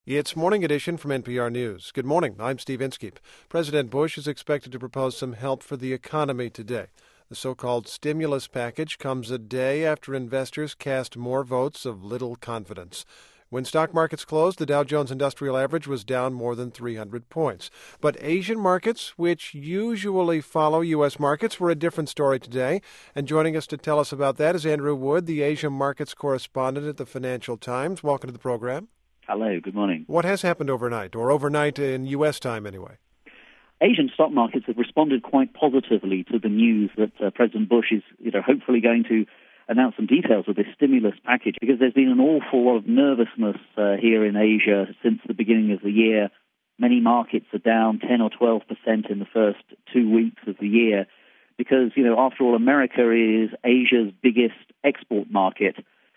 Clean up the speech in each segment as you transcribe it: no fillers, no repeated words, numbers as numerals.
It's Morning Edition from NPR News. Good morning. I'm Steve Inskeep. President Bush is expected to propose some help for the economy today. The so-called stimulus package comes a day after investors cast more votes of little confidence. When stock markets closed, the Dow Jones Industrial Average was down more than 300 points. But Asian markets, which usually follow U.S. markets, were a different story today. And joining us to tell us about that is Andrew Wood, the Asia markets correspondent at the Financial Times. Welcome to the program. Hello, good morning. What has happened overnight, or overnight in U.S. time anyway? Asian stock markets have responded quite positively to the news that President Bush is hopefully going to announce some details of this stimulus package, because there's been an awful lot of nervousness here in Asia since the beginning of the year. Many markets are down 10 or 12% in the first 2 weeks of the year because, after all, America is Asia's biggest export market.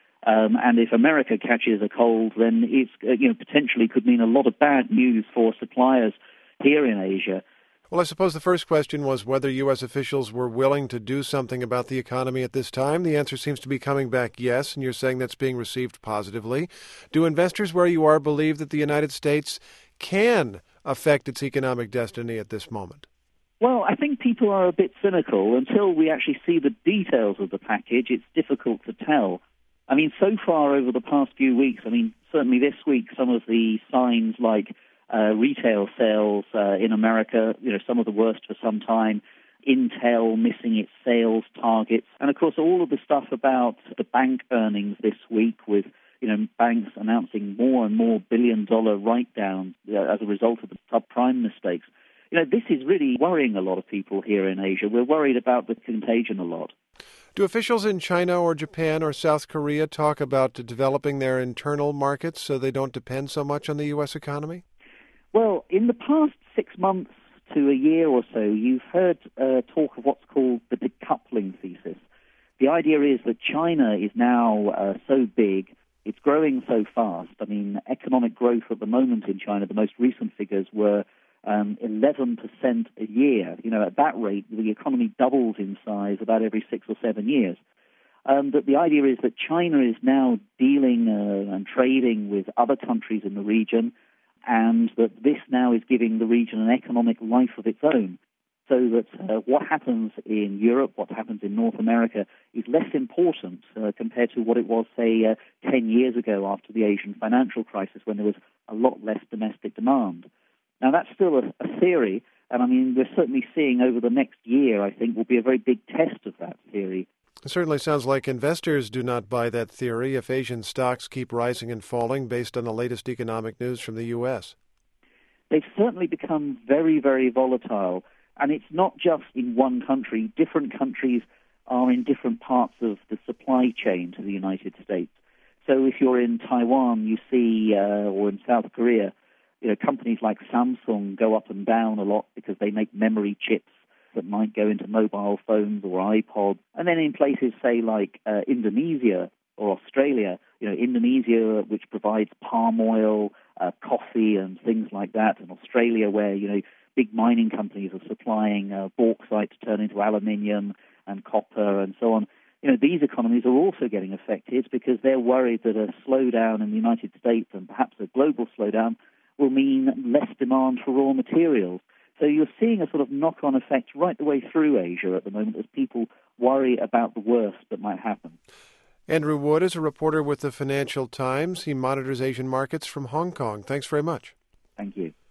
And if America catches a cold, then it's potentially could mean a lot of bad news for suppliers here in Asia. Well, I suppose the first question was whether U.S. officials were willing to do something about the economy at this time. The answer seems to be coming back yes, and you're saying that's being received positively. Do investors where you are believe that the United States can affect its economic destiny at this moment? Well, I think people are a bit cynical. Until we actually see the details of the package, it's difficult to tell. I mean, so far over the past few weeks, certainly this week, some of the signs like retail sales in America, some of the worst for some time, Intel missing its sales targets, and of course all of the stuff about the bank earnings this week with, banks announcing more and more billion-dollar write-downs as a result of the subprime mistakes. This is really worrying a lot of people here in Asia. We're worried about the contagion a lot. Do officials in China or Japan or South Korea talk about developing their internal markets so they don't depend so much on the U.S. economy? Well, in the past 6 months to a year or so, you've heard talk of what's called the decoupling thesis. The idea is that China is now so big, it's growing so fast. Economic growth at the moment in China, the most recent figures were 11% a year. At that rate, the economy doubles in size about every 6 or 7 years. But the idea is that China is now dealing and trading with other countries in the region, and that this now is giving the region an economic life of its own. So that what happens in Europe, what happens in North America, is less important compared to what it was, say, 10 years ago after the Asian financial crisis, when there was a lot less domestic demand. Now, that's still a theory, and we're certainly seeing over the next year, I think, will be a very big test of that theory. It certainly sounds like investors do not buy that theory if Asian stocks keep rising and falling based on the latest economic news from the U.S. They've certainly become very, very volatile, and it's not just in one country. Different countries are in different parts of the supply chain to the United States. So if you're in Taiwan, you see, or in South Korea, companies like Samsung go up and down a lot because they make memory chips that might go into mobile phones or iPods. And then in places, say, like Indonesia or Australia, Indonesia, which provides palm oil, coffee and things like that, and Australia, where, big mining companies are supplying bauxite to turn into aluminium and copper and so on. These economies are also getting affected because they're worried that a slowdown in the United States and perhaps a global slowdown will mean less demand for raw materials. So you're seeing a sort of knock-on effect right the way through Asia at the moment as people worry about the worst that might happen. Andrew Wood is a reporter with the Financial Times. He monitors Asian markets from Hong Kong. Thanks very much. Thank you.